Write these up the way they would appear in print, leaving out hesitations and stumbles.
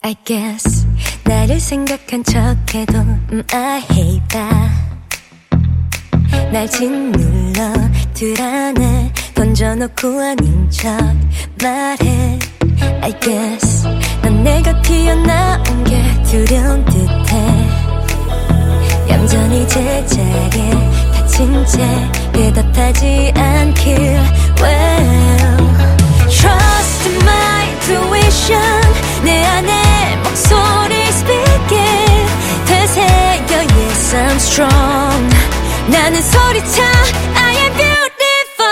I guess 나를 생각한 척해도 I hate that. 날 짓눌러 들 안에 던져놓고 아닌 척 말해. I guess 난 내가 튀어나온 게 두려운 듯해. 얌전히 제자리에 닫힌 채 대답하지 않길. Well, trust my intuition. 내 안에 목소리 speaking 되새겨. Yes, I'm strong. 나는 소리쳐 I am beautiful.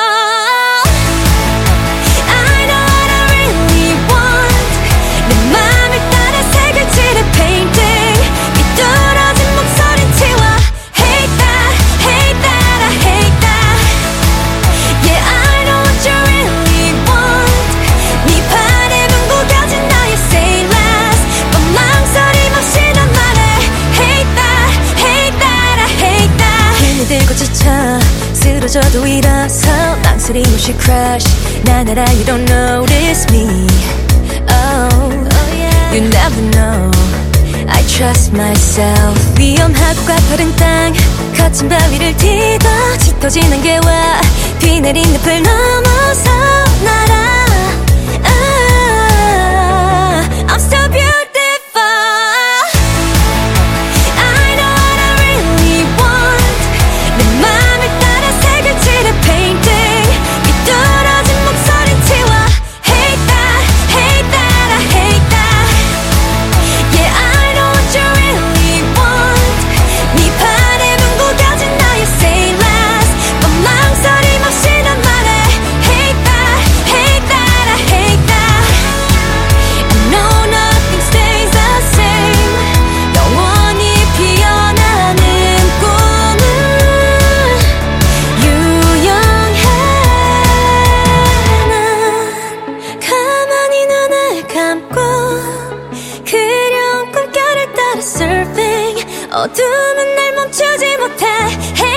I know what I really want. 내 맘을 따라 색을 칠해 painting. 삐뚤어진 목소리 치워. Hate that, hate that, I hate that. Yeah, I know what you really want. 네 팔에 뭉구겨진 나의 say less. 망설임 없이 난 말해. Hate that, hate that, I hate that. 힘이 들고 지쳐 쓰러져도 일어서 망설임 없이 crush. 난 알아 you don't notice me. Oh, yeah. You never know. I trust myself. 위험하고 가파른 땅 거친 바위를 디뎌 짙어진 안개와 비 내린 늪을 넘어서 날아. I'm so beautiful. I know what I really want. 내 맘을 따라 색을 칠해 painting. 삐뚤어진 목소리 치워. Hate that, hate that, I hate that. Yeah, I know what you really want. 네 팔에 뭉구겨진 나의 say less. 망설임 없이 난 말해. Hate that, hate that, I hate that. I know nothing stays the same. 영원히 피어나는 꿈은 유용해. 난 가만히 눈을 감고 그려온 꿈결을 따라 surfing. 어둠은 날 멈추지 못해.